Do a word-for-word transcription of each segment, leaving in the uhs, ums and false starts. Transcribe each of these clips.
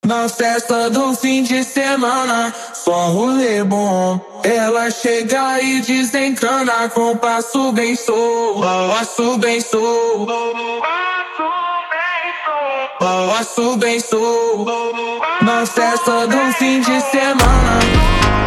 Na festa do fim de semana, só rolê bom. Ela chega e desencana com passo bem solto, passo bem solto, passo bem solto. Na festa do fim de semana.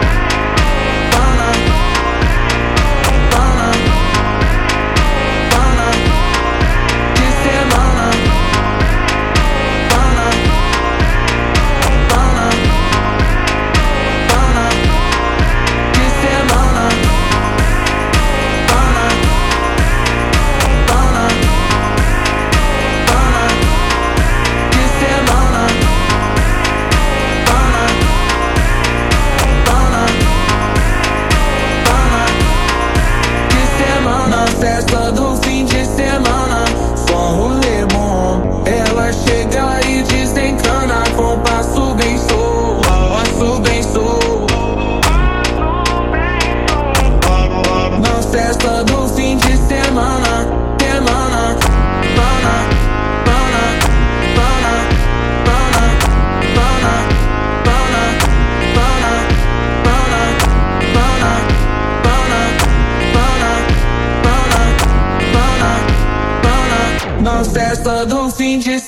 Festa do fim de semana, só rolê bom. Ela chega e desencana com passo bem solto, passo bem solto. Na festa do fim de semana, semana, pana, pana, pana, pana, pana, pana, pana, pana, pana, pana. Na festa do fim de